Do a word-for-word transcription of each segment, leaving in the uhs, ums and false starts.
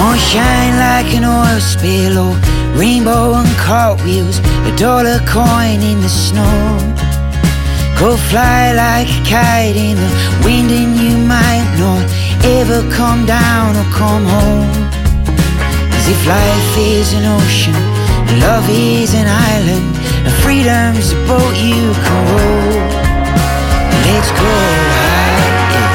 Won't shine like an oil spill or rainbow and cartwheels, a dollar coin in the snow. Go fly like a kite in the wind and you might not ever come down or come home. As if life is an ocean and love is an island and freedom's a boat you can row. Let's go high, yeah.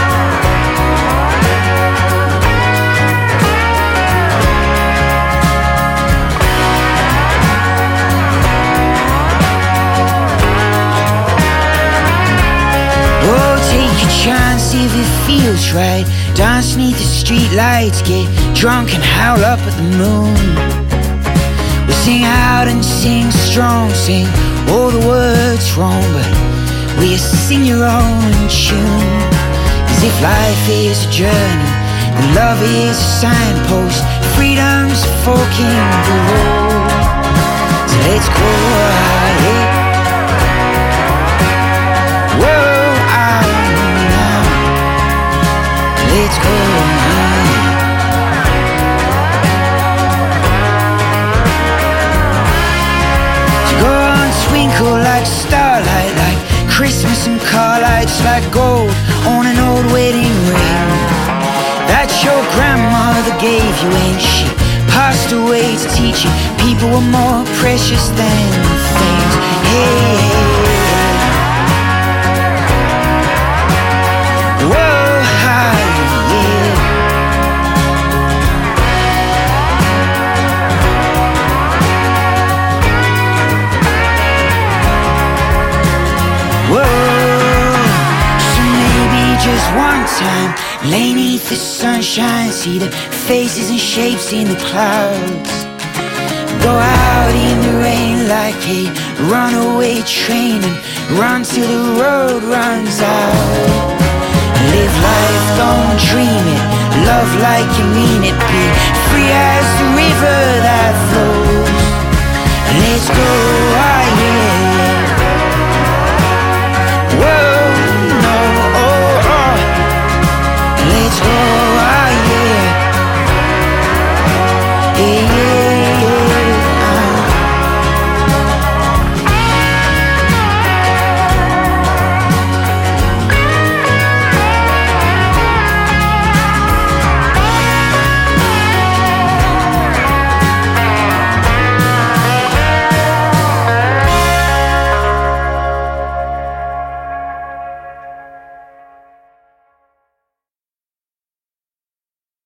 Chance if it feels right. Dance neath the street lights, get drunk and howl up at the moon. We sing out and sing strong, sing all the words wrong, but we sing your own tune. As if life is a journey and love is a signpost, freedom's a fork in the road. So let's go out, yeah. Whoa. Let's go high. To go on twinkle like starlight, like Christmas and car lights, like gold on an old wedding ring that your grandmother gave you when she passed away to teach you people were more precious than things. Hey, hey. One time, lay neath the sunshine, see the faces and shapes in the clouds. Go out in the rain like a runaway train and run till the road runs out. Live life, don't dream it, love like you mean it, be free as the river that flows. Let's go, ah yeah.